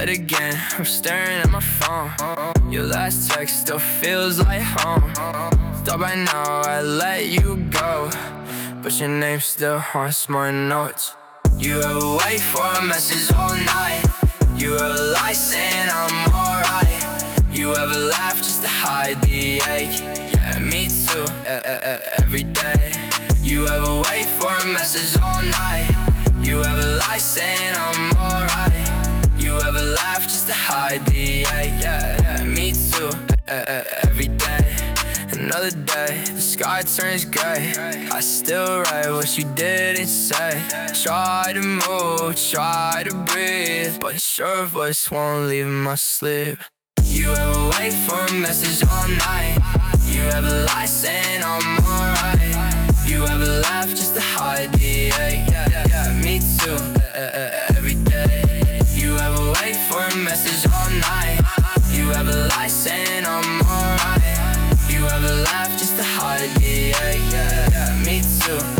bed again, I'm staring at my phone. Your last text still feels like home. Thought by now I'd let you go, but your name still haunts my notes. You ever wait for a message all night? You ever lie saying I'm alright? You ever laugh just to hide the ache? Yeah, me too, every day. You ever wait for a message all night? You ever lie saying I'm alright? You ever laugh just to hide the ache? Yeah, me too, every day. Another day, the sky turns gray. I still write what you didn't say. Try to move, try to breathe, but your voice won't leave my sleep. You ever wait for a message all night? You ever lie saying I'm alright? You ever laugh just to hide the ache? Yeah, me too, every day. You ever wait for a message all night? You ever lie saying I'm alright? You ever laugh just to hide the ache? Yeah, me too.